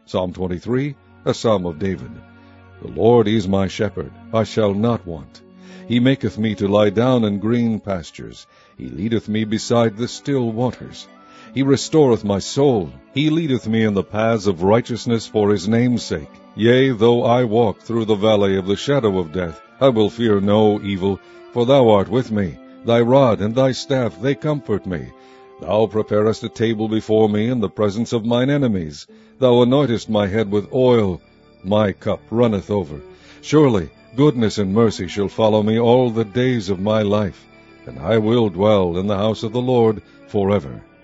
Psalm 23, a psalm of David. The Lord is my shepherd, I shall not want. He maketh me to lie down in green pastures. He leadeth me beside the still waters. He restoreth my soul. He leadeth me in the paths of righteousness for his name's sake. Yea, though I walk through the valley of the shadow of death, I will fear no evil, for thou art with me. Thy rod and thy staff, they comfort me. Thou preparest a table before me in the presence of mine enemies. Thou anointest my head with oil. My cup runneth over. Surely goodness and mercy shall follow me all the days of my life, and I will dwell in the house of the Lord forever.